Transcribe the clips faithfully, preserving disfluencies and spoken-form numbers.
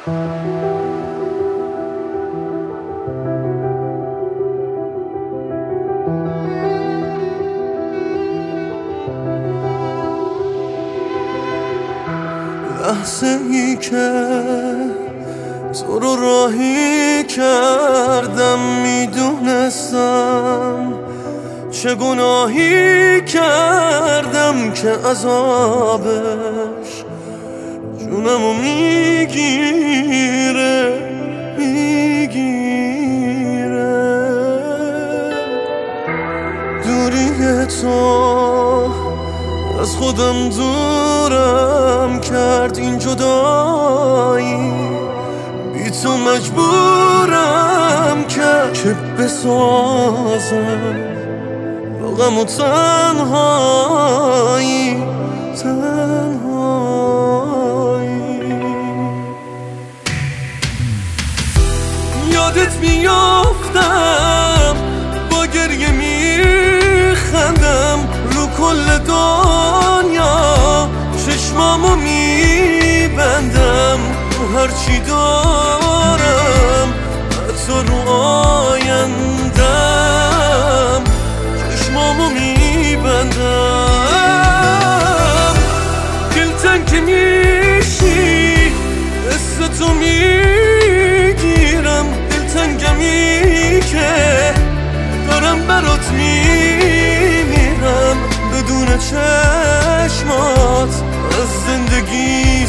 لحظه ای که تو رو راهی کردم میدونستم چه گناهی کردم که عذابش جونمو میگیره میگیره. دوری تو از خودم دورم کرد، این جدایی بی تو مجبورم کرد که بسازم با غم و تنهایی تنهایی. یادت میافتم با گریه میخندم رو کل دنیا، چشمامو میبندم رو هرچی دارم، حتی رو آیندم چشمامو میبندم. دلتنگ که میشی حس تو میگیرم، دلتنگمی که دارم برات میمیرم، بدون چشمات از زندگی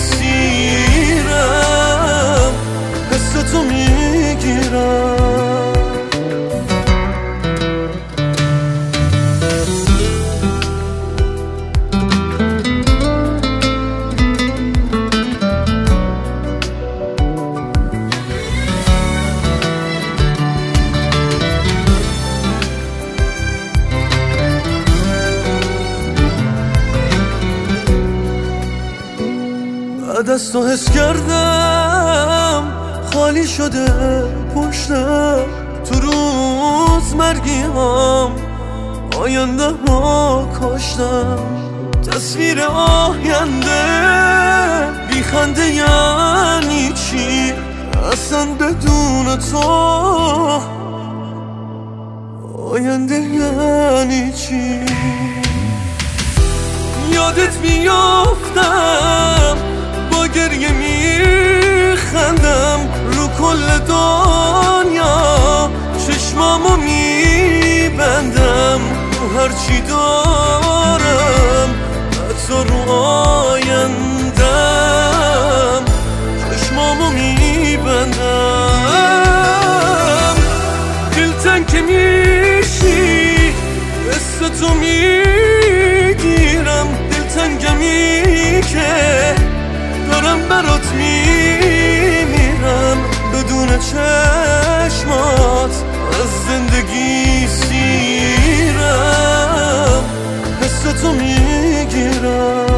سیرم، حس تو میگیرم. بعد از تو حس کردم خالی شده پشتم، تو روز مرگیام آینده ما کاشتم. تصویر آینده بی خنده یعنی چی اصلا بدون تو؟ آینده یعنی چی؟ یادت میافتم با گریه میخندم رو کل دنیا، چشمامو میبندم رو هرچی دارم، حتی رو آیندم چشمامو میبندم. دلتنگ که میشی حس تو میگیرم، دلتنگمی که دارم برات میمیرم، بدون چشمات از زندگی سیرم، حس تو میگیرم.